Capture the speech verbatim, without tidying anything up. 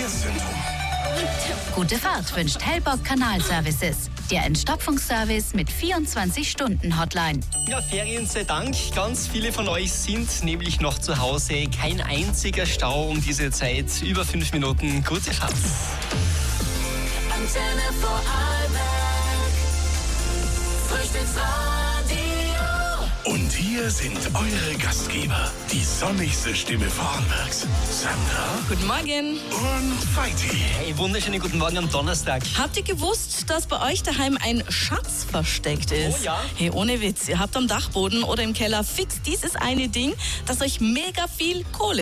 Verkehrszentrum. Gute Fahrt wünscht Hellbock Kanalservices. Der Entstopfungsservice mit vierundzwanzig Stunden Hotline. Ja, Ferien sei Dank. Ganz viele von euch sind nämlich noch zu Hause. Kein einziger Stau um diese Zeit. Über fünf Minuten. Gute Fahrt. Antenne Vorarlberg. Frühstücksradio. Und hier sind eure Gastgeber. Die sonnigste Stimme Vorarlbergs. Sandra Guten Morgen. und Vaiti. Hey, wunderschönen guten Morgen am Donnerstag. Habt ihr gewusst, dass bei euch daheim ein Schatz versteckt ist? Oh ja. Hey, ohne Witz, ihr habt am Dachboden oder im Keller fix dieses eine Ding, das euch mega viel Kohle